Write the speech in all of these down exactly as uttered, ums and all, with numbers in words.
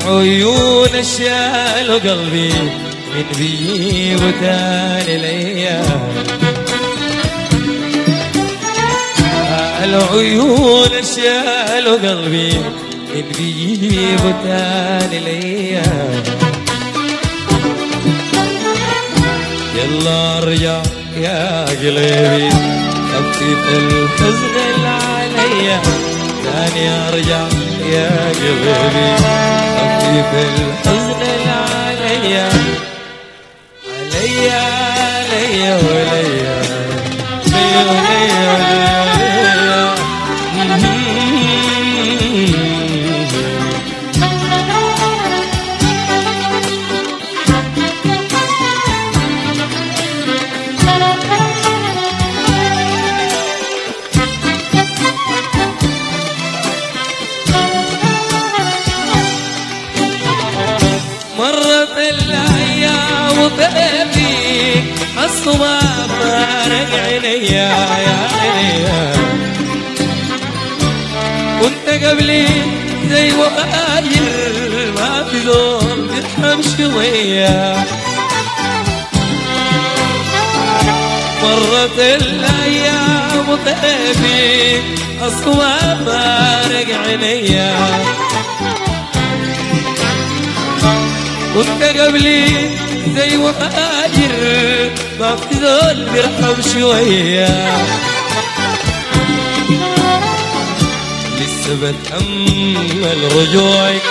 العيون اشيال قلبي من بيجيب تاني الايام. العيون اشيال قلبي من بيجيب تاني الايام. يلا ارجع يا قلبي خفف الحزن اللي عليا. تاني ارجع يا قلبي خفف الحزن اللي عليا. عليا عليا وليا ليا وليا ليا. مرت الايام وطيبي الصباح فارق عينيا يا عينيا. كنت قبلي زي مهاجر ما في زول بيرحم شوية. مرت الايام وطيبي الصباح فارق عينيا. كنت قبلي زي مهاجر ما في زول بيرحم شوية. لسه بتأمل رجوعك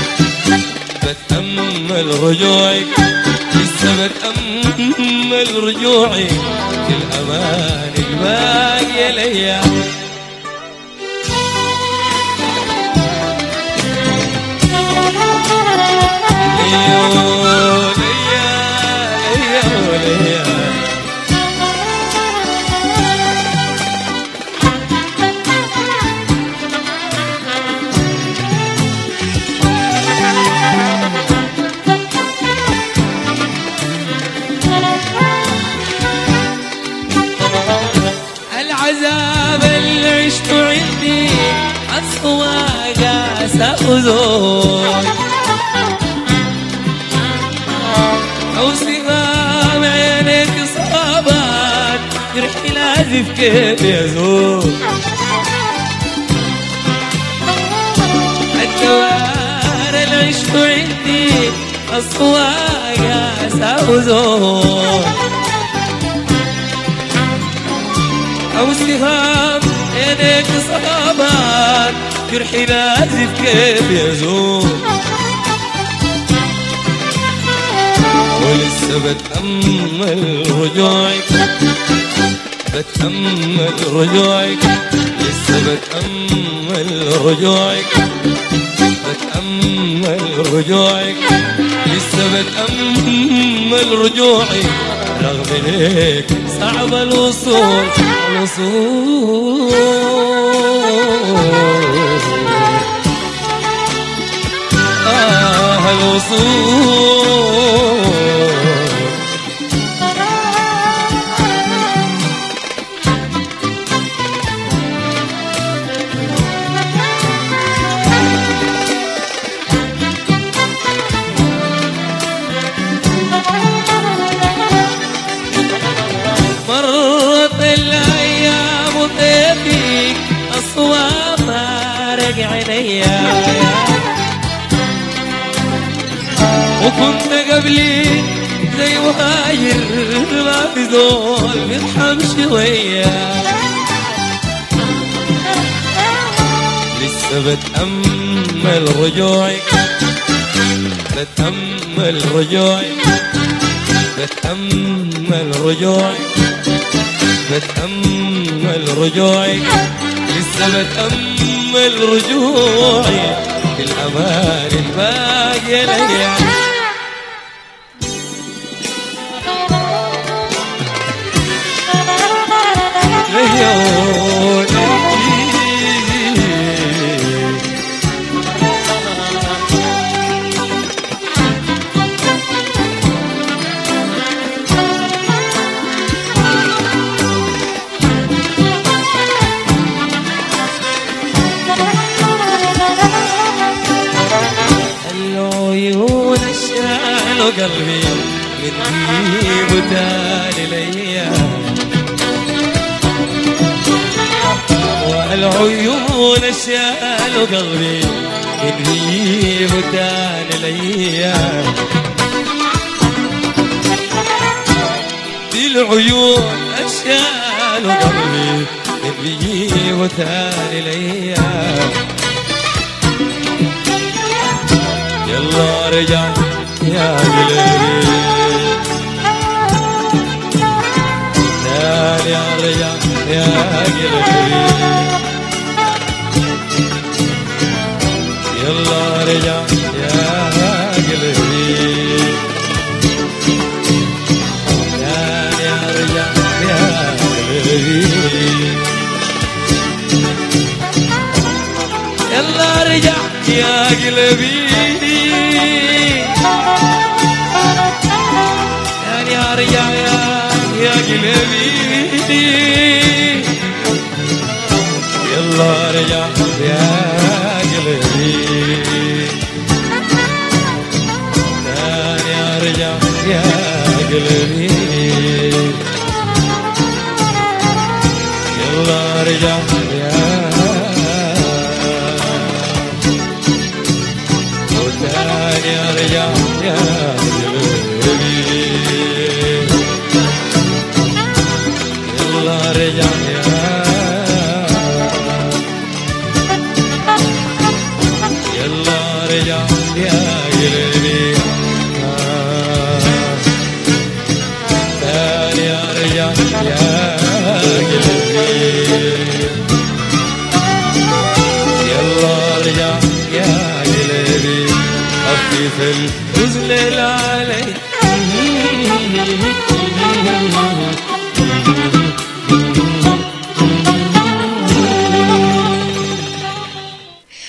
بتأمل رجوعك. لسه بتأمل رجوعك في الأمان الباقية ليا. العذاب اللي عشته عندي أسوأ قاسى وزور. أو سهام عينيك صابت جرحي لازف كيف يزور. الدوار اللي عشته عندي أسوأ قاسى وزور. أو سهام عينيك صابت جرحي لازف كيف يزور. ولسه بتأمل رجوعك بتأمل رجوعك. لسه بتأمل رجوعك بتأمل رجوعك. لسه بتأمل رجوعك. رغم هيك صعب الوصول الوصول. آه الوصول. مرت الايام وطيبك اصوات فارق عينيا. وكنت قبلي زي مهاجر ما في زول بيرحم شوية. لسه بتأمل رجوعك بتأمل رجوعك بتأمل رجوعك بتأمل رجوعك. لسه بتأمل رجوعي في الأمان الباقية ليا. له قلبي من ريبه تاني الايام والعيون اشياله قلبي من ريبه تاني الايام دي العيون اشياله قلبي من ريبه تاني الايام يلا رجع يا قلبي تاني رجع يا قلبي يلا رجع يا قلبي تاني رجع يا قلبي يلا رجع يا قلبي تاني رجع يا يا قلبي يلا رجع يا قلبي تاني رجع يا قلبي يلا رجع يا وتاني رجع يا قلبي يلا رجع يا يلا رجع يا قلبي تاني رجع يا قلبي يلا رجع يا قلبي خفف الحزن اللي علي